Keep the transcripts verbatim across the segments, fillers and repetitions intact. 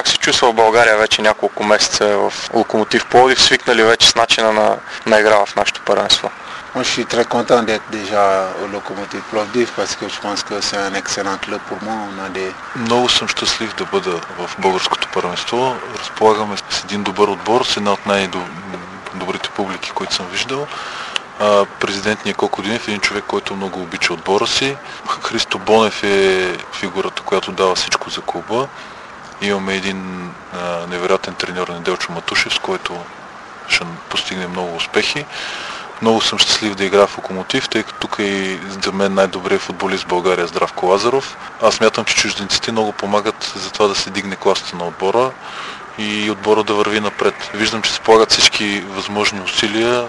Как се чувства в България вече няколко месеца в Локомотив Пловдив? Свикнали вече с начина на, на игра в нашето първенство? Moi, je suis très content d'être déjà au Lokomotiv Plovdiv parce que je pense que c'est un excellent club pour moi. On a des... Много съм щастлив да бъда в българското първенство. Разполагаме с един добър отбор, с една от най-добрите публики, които съм виждал. Президент ни е Коко Динев, един човек, който много обича отбора си. Христо Бонев е фигурата, която дава всичко за клуба. Имаме един а, невероятен треньор Неделчо Матушев, с който ще постигне много успехи. Много съм щастлив да играя в Локомотив, тъй като тук е за мен най-добрият футболист в България Здравко Лазаров. Аз смятам, че чужденците много помагат за това да се дигне класата на отбора и отбора да върви напред. Виждам, че се полагат всички възможни усилия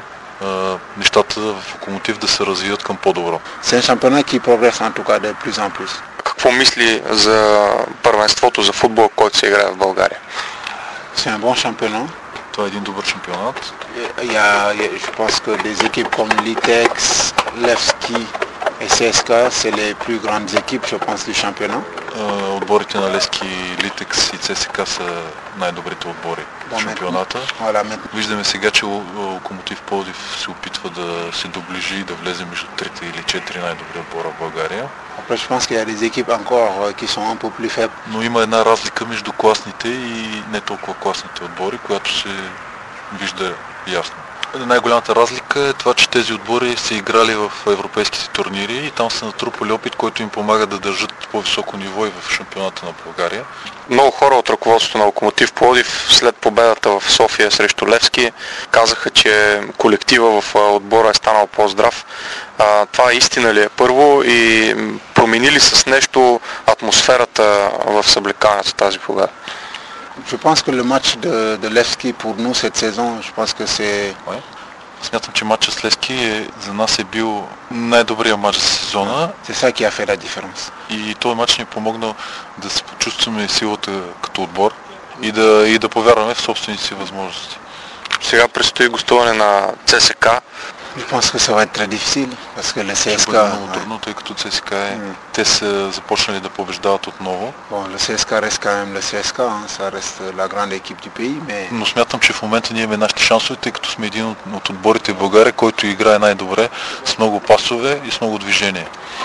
нещата в Локомотив да се развият към по-добро. C'est un championnat qui progresse en tout cas de plus en plus. Какво мисли за първенството за футбол, който се играе в България? C'est un bon championnat. Това е един добър шампионат. Il y a, je pense que des équipes comme Litex, Levski et C S K A, c'est les plus grandes équipes, je pense, du championnat. Отборите на Левски, Литекс и С С К са най-добрите отбори в шампионата. Виждаме сега, че Локомотив Пловдив се опитва да се доближи и да влезе между трите или четири най-добри отбора в България. Après, je pense qu'il y a des équipes encore qui sont un peu plus faibles. Но има една разлика между класните и не толкова класните отбори, която се вижда ясно. Най-голямата разлика е това, че тези отбори са играли в европейските турнири и там са натрупали опит, който им помага да държат по-високо ниво и в шампионата на България. Много хора от ръководството на Локомотив Пловдив след победата в София срещу Левски казаха, че колектива в отбора е станал по-здрав. А, това истина ли е първо и промени ли с нещо атмосферата в съблекаването тази победа? Je pense que le match de, de Levski pour nous cette saison, je pense que c'est... Ouais. Смятам, че матчът с Левски е, за нас е бил най-добрият матч за сезона. C'est ça qui a fait la différence. И този матч ни е помогнал да се почувстваме силата като отбор и да, и да повярваме в собствените си възможности. Сега предстои гостуване на С С К А. Je pense que ça va être très difficile, parce que le C S K A... Ще бъде много трудно, тъй като С С К А е... Mm. Те са започнали да побеждават отново. Bon, le C S K A reste quand même le C S K A, hein, ça reste la grande équipe du pays, mais... Но смятам, че в момента ние имаме нашите шансове, тъй като сме един от, от отборите в България, който играе най-добре, с много пасове и с много движение.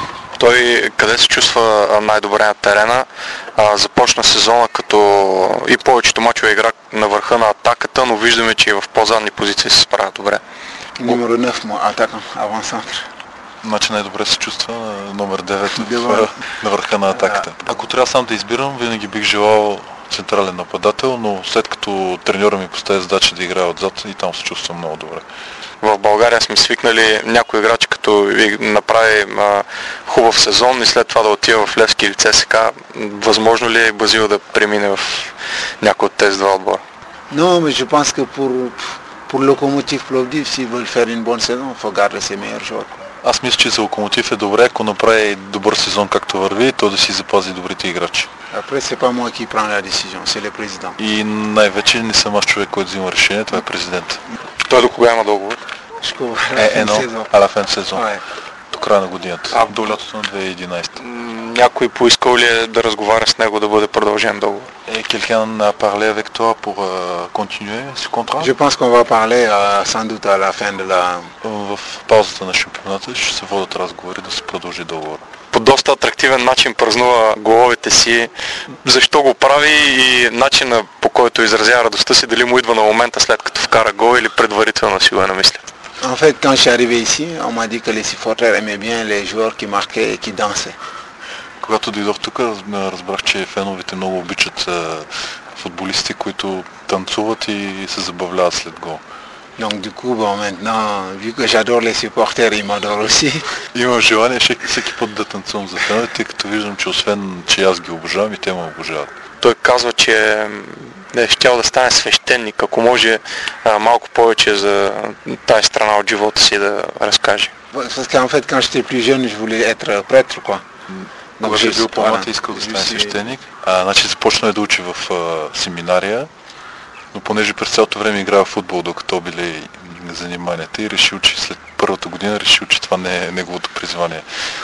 Той къде се чувства най-добре на терена? А, започна сезона като и повечето мачове игра на върха на атаката, но виждаме, че и в по-задни позиции се справя добре. Numéro neuf, moi, attaquant, avant-centre. Значи най-добре се чувства номер девет на върха на атаката. Ако трябва сам да избирам, винаги бих желал централен нападател, но след като треньора ми поставя задача да играе отзад и там се чувствам много добре. В България сме свикнали някой играч, като ви направи а, хубав сезон и след това да отива в Левски или С С К А. Възможно ли е Базил да премине в някой от тези два отбора? Non, mais je pense que pour, pour Lokomotiv Plovdiv, s'ils veulent faire une bonne saison, il faut garder ses meilleurs joueurs. Аз мисля, че за Локомотив е добре, ако направи добър сезон както върви, то да си запази добрите играчи. Après, c'est pas moi qui prends la décision, c'est le président. И най-вече не съм аз човек, който взима решение, това е президент. Той до кога има договор? Е, едно, а la fin de saison. До края на годината, а до лятото на две хиляди и единадесета. Някой поискал ли е да разговаря с него да бъде продължен договор? Et quelqu'un a parlé avec toi pour euh, continuer ce contrat? Je pense qu'on va parler euh, sans doute à la fin de la... В паузата на шампионата ще се водят разговори да се продължи договора. По доста атрактивен начин празнува головете си. Защо го прави и начина, по който изразява радостта си, дали му идва на момента след като вкара гол или предварително си го е намисля? En fait, quand je suis arrivé ici, on m'a dit que les supporters aimaient bien les joueurs qui marquaient et qui dansaient. Когато дойдох тук, разбрах, че феновете много обичат футболисти, които танцуват и се забавляват след гол. Donc du coup, bon, maintenant, vu que j'adore les supporters, ils m'adorent aussi. Имам желание всеки път да танцувам за феновете, тъй като виждам, че освен, че аз ги обожавам и те ме обожават. Той казва, че е щял да стане свещеник, ако може а, малко повече за тази страна от живота си да разкаже. Parce qu'en fait, quand j'étais plus jeune, je voulais être prêtre, quoi. Когато е бил по-млад, искал да стане свещеник. А, значи започна да учи в а, семинария, но понеже през цялото време играва в футбол, докато били заниманията и решил, че след първата година решил, че това не е неговото призвание.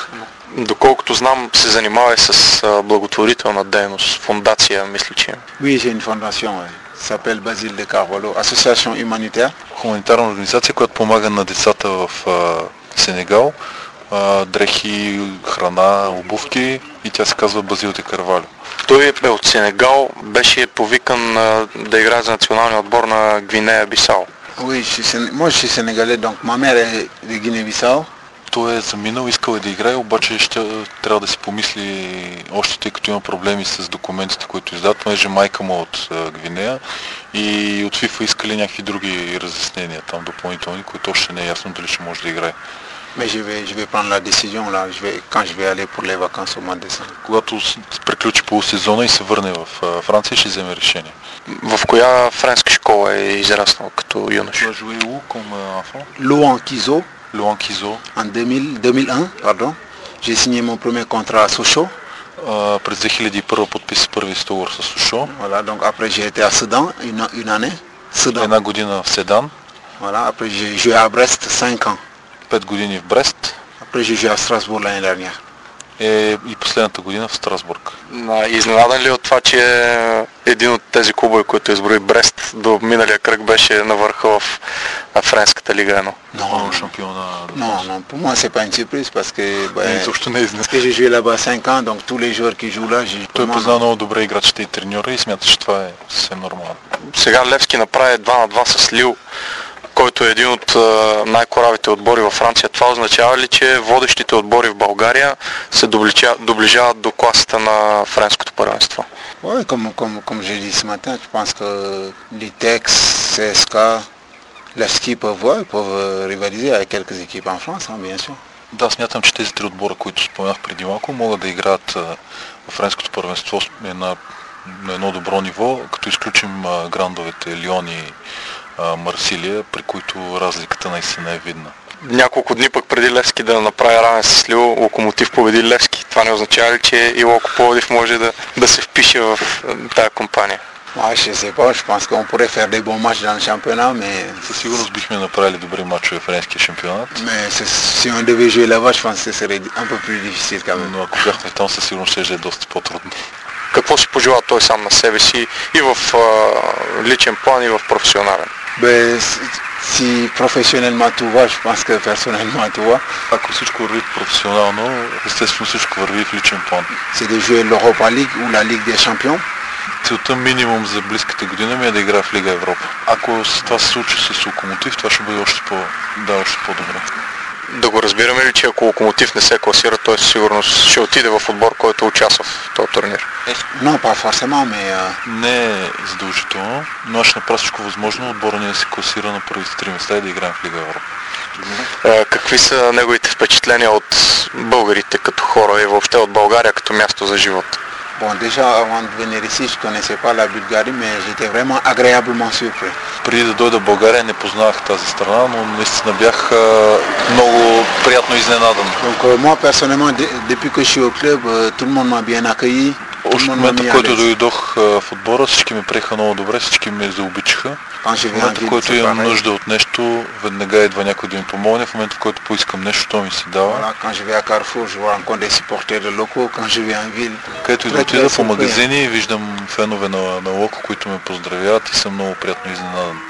Доколкото знам, се занимава и с благотворителна дейност, фондация, мисля, че. Oui, j'ai une fondation, ouais. Ça s'appelle Basile de Carvalho, association humanitaire. Хуманитарна организация, която помага на децата в а, Сенегал, а, дрехи, храна, обувки, и тя се казва Базил де Карвалю. Той е от Сенегал, беше повикан а, да играе за националния отбор на Гвинея Бисао. Oui, je suis Sén- moi je suis sénégalais, donc ma mère est de Guinée-Bissau. Той е заминал, искал е да играе, обаче ще трябва да си помисли още, тъй като има проблеми с документите, които издават, понеже майка му от а, Гвинея, и от FIFA искали някакви други разяснения там допълнителни, които още не е ясно дали ще може да играе. Mais je vais, je vais prendre la décision là, je vais, quand je vais aller pour les vacances au mois de décembre. Когато с- приключи полусезона и се върне в а, Франция, ще вземе решение. В коя френска школа е израснал като юнош? Tu as joué où comme euh, enfant? Louan Kizo, Луан Кизо. en deux mille, deux mille un, pardon. J'ai signé mon premier contrat à Sochaux. А, през две хиляди и първа подписа първи договор с Сушо. Voilà, donc après j'ai été à Sedan une, une année. Sedan. Една година в Седан, Voilà, après j'ai joué à Brest cinq ans. пет години в Брест Après j'ai joué à Strasbourg l'année dernière. е, и последната година в Страсбург. А, Изненадан ли от това, че един от тези клубове, които изброи Брест, до миналия кръг беше на върха в а, Френската лига едно? Non, Шампиона. non, non, pour moi c'est pas une surprise parce que, ben, Изобщо не е изненада. parce que j'ai joué là-bas cinq ans, donc tous les joueurs qui jouent là, j'ai Той pour moi, познава много добре играчите и треньора и смята, че това е съвсем нормално. Сега Левски направи два на два с Лил, който е един от а, най-коравите отбори във Франция. Това означава ли, че водещите отбори в България се доближа, доближават до класата на френското първенство? ouais, comme, comme, comme j'ai dit ce matin, je pense que l'Itex, C S K, Levski peuvent, ouais, peuvent rivaliser avec quelques équipes en France, hein, bien sûr. Да, смятам, че тези три отбора, които споменах преди малко, могат да играят а, в френското първенство на, на едно добро ниво, като изключим а, грандовете Лион и а, Марсилия, при които разликата наистина е видна. Няколко дни пък преди Левски да направи равен с Лил, Локомотив победи Левски. Това не означава ли, че и Локо Пловдив може да, да се впише в а, тая компания? Ouais, je sais pas, je pense qu'on pourrait faire des bons matchs dans le championnat, mais, Със сигурност бихме направили добри мачове в френския шампионат, mais c'est- si on devait jouer là-bas, je pense que ce serait un peu plus difficile quand même. но ако бяхме там, със сигурност ще е доста по-трудно. Какво си пожела той сам на себе си и в а, личен план, и в професионален? Ben, si- si professionnellement tout va, je pense que personnellement tout va, Ако всичко върви професионално, естествено всичко върви в личен план. c'est de jouer l'Europa League ou la Ligue des Champions. Целта минимум за близката година ми е да играя в Лига Европа. Ако с това се случи с Локомотив, това ще бъде още, по, да, още по-добре. Да го разбираме ли, че ако Локомотив не се класира, той със сигурност ще отиде в отбор, който участва в този турнир? Non, pas forcément, mais euh, Не е задължително, но аз ще направя всичко възможно отбора ни да се класира на първите три места и да играем в Лига Европа. А, какви са неговите впечатления от българите като хора и въобще от България като място за живот? bon, déjà avant de venir ici, je connaissais pas la Bulgarie, mais j'étais vraiment agréablement surpris. Преди да дойда в България не познавах тази страна, но наистина бях а, много приятно изненадан. Donc euh, moi personnellement, de- depuis que je suis au club, euh, tout le monde m'a bien accueilli. Tout le Още monde от m'a момента, mis в à който l'aise. дойдох а, в отбора, всички ме приеха много добре, всички ме заобичаха. Quand je В viens en момента, в ville, който c'est имам pareil. нужда от нещо, веднага идва някой да ми помогне. В момента, в който поискам нещо, то ми се дава. Voilà, quand je vais à Carrefour, je rencontre des supporters de locaux. Quand je vais en ville, Където и да très, отида très по surpris. магазини, виждам фенове на, на Локо, които ме поздравяват и съм много приятно изненадан.